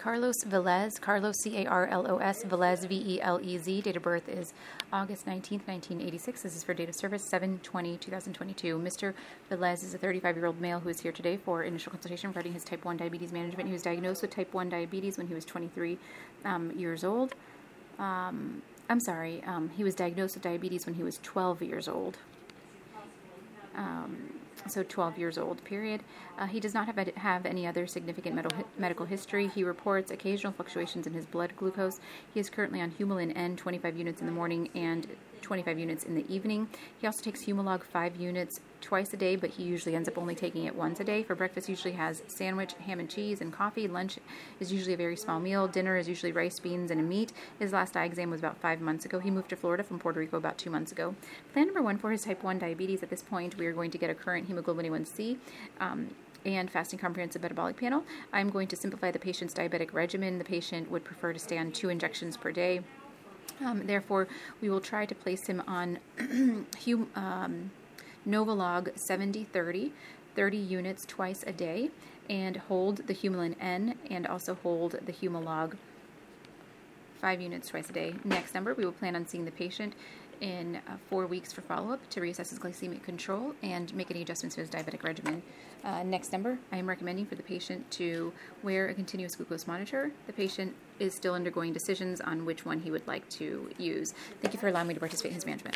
Carlos Velez, Carlos C-A-R-L-O-S, Velez, V-E-L-E-Z. Date of birth is August 19th, 1986. This is for date of service 7/20/2022. Mr. Velez is a 35-year-old male who is here today for initial consultation regarding his type 1 diabetes management. He was diagnosed with type 1 diabetes when he was 23 years old. He was diagnosed with diabetes when he was 12 years old. So 12 years old, period. He does not have any other significant medical history. He reports occasional fluctuations in his blood glucose. He is currently on Humulin N, 25 units in the morning and 25 units in the evening. He also takes Humalog 5 units twice a day, but he usually ends up only taking it once a day. For breakfast, usually has sandwich, ham and cheese, and coffee. Lunch is usually a very small meal. Dinner is usually rice, beans, and a meat. His last eye exam was about 5 months ago. He moved to Florida from Puerto Rico about 2 months ago. Plan number 1 for his type 1 diabetes. At this point, we are going to get a current hemoglobin A1C. And fasting comprehensive metabolic panel. I'm going to simplify the patient's diabetic regimen. The patient would prefer to stay on 2 injections per day. Therefore, we will try to place him on Novolog 70/30, 30 units twice a day, and hold the Humulin N, and also hold the Humalog 5 units twice a day. Next number, we will plan on seeing the patient in 4 weeks for follow-up to reassess his glycemic control and make any adjustments to his diabetic regimen. Next number, I am recommending for the patient to wear a continuous glucose monitor. The patient is still undergoing decisions on which one he would like to use. Thank you for allowing me to participate in his management.